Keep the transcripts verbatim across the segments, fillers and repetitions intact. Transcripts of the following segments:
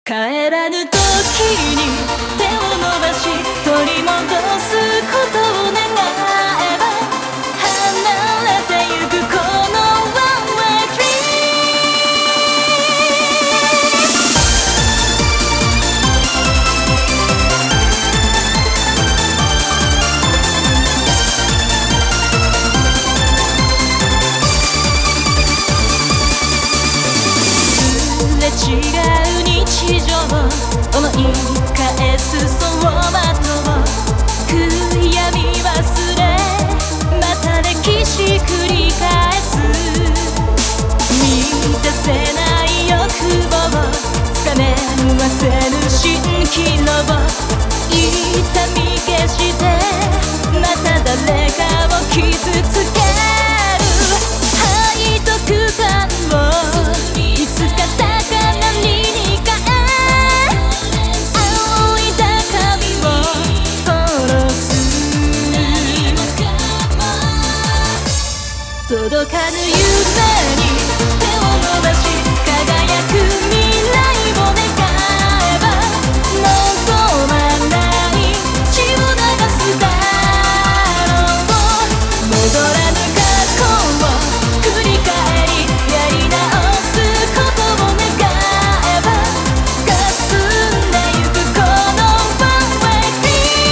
帰らぬ時に手を伸ばし取り戻すことを願えば離れてゆくこの One Way Dream すれ違う日常思い返す走馬灯悔やみ忘れまた歴史繰り返す満たせない欲望つかめわせぬ蜃気楼痛み消してまた誰かを傷つける愛と空間をいつか高波に変え届かぬ夢に手を伸ばし輝く未来を願えば望まない血を流すだろう戻らぬ過去を繰り返りやり直すことを願えば霞んでゆくこの One Way Dream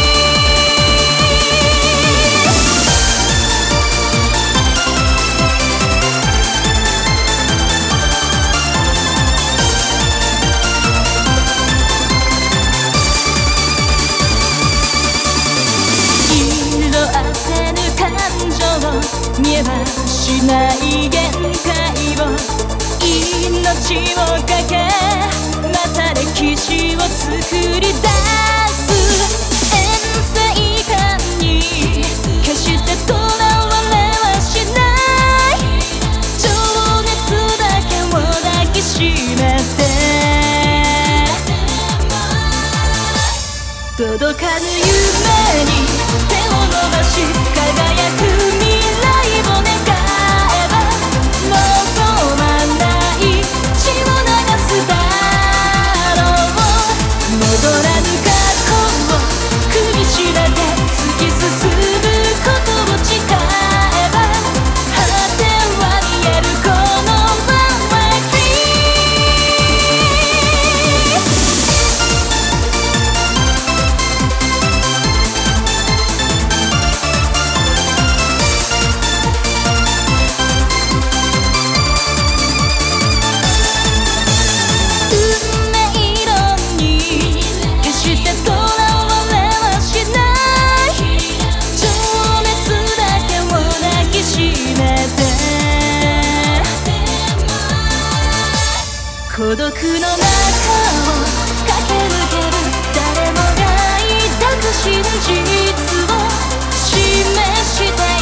見えはしない限界を命をかけまた歴史を作り出す遠征感に決してとらわれはしない情熱だけを抱きしめて届かぬ夢に手を伸ばし輝く未来を願えば望まない血を流すだろう戻らぬ過去を踏みしめて突き進むことを誓えば果ては見えるこの One Way Dream 運命論に決してとらわれはしない情熱だけを抱きしめて孤独の中を駆け抜ける誰もが抱く真実を示して